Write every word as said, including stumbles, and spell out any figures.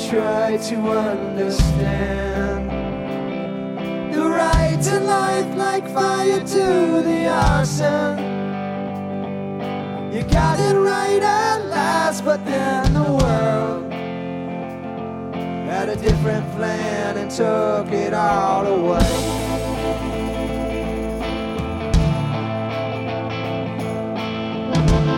try to understand the right to life like fire to the arson. You got it right at last, but then the world had a different plan and took it all away.